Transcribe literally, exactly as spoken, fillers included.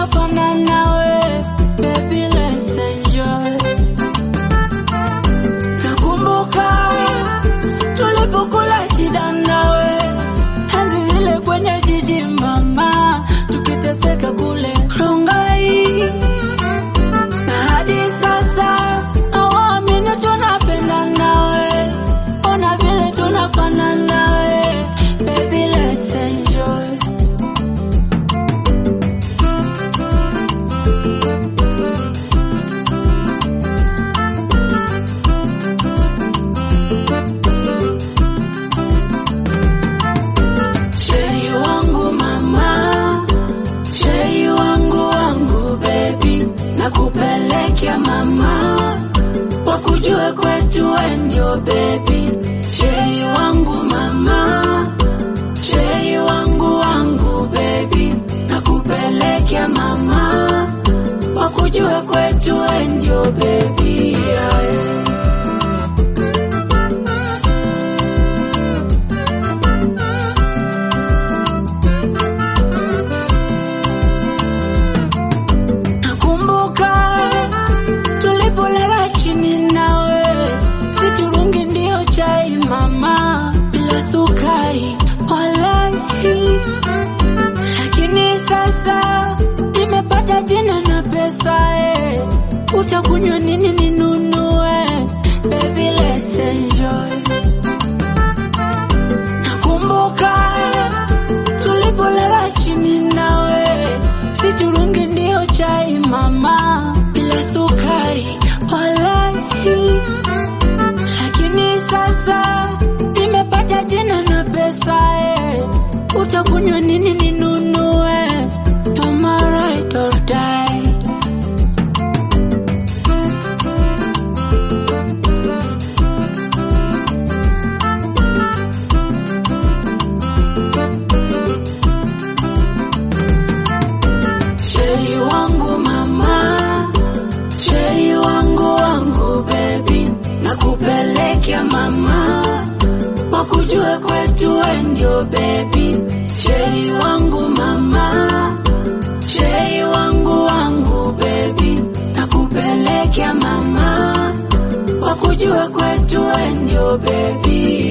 tunafanana nawe, baby let's enjoy. Nakumbuka tulipokula shida nawe, enzi zile kwenye jiji mama, tukiteseka kule Rongai. Na hadi sasa awamini tunapenda nawe, ona vile tunafanana nawe, baby let's enjoy. Sheri wangu mama, sheri wangu wangu baby, nakupelekea mama, wakujue kwetu ndio baby. Sheri wangu mama, sheri wangu wangu baby, nakupelekea mama, wakujue kwetu ndio baby, yeah. Mama, bila sukari walai, lakini sasa nimepata jina na pesa eh. Utakunywa nini ninunue, baby let's enjoy. Nakumbuka tulipolala chini nawe, siturungi ndio chai mama, bila sukari walai, lakini sasa nimepata jina na pesa eh. Utakunywa nini ninunue, to my right or die. Sheri wangu mama, sheri wangu wangu baby, nakupelekea mama, wakujue kwetu ndio baby. Sheri wangu mama, sheri wangu wangu baby, nakupelekea mama, wakujue kwetu ndio baby.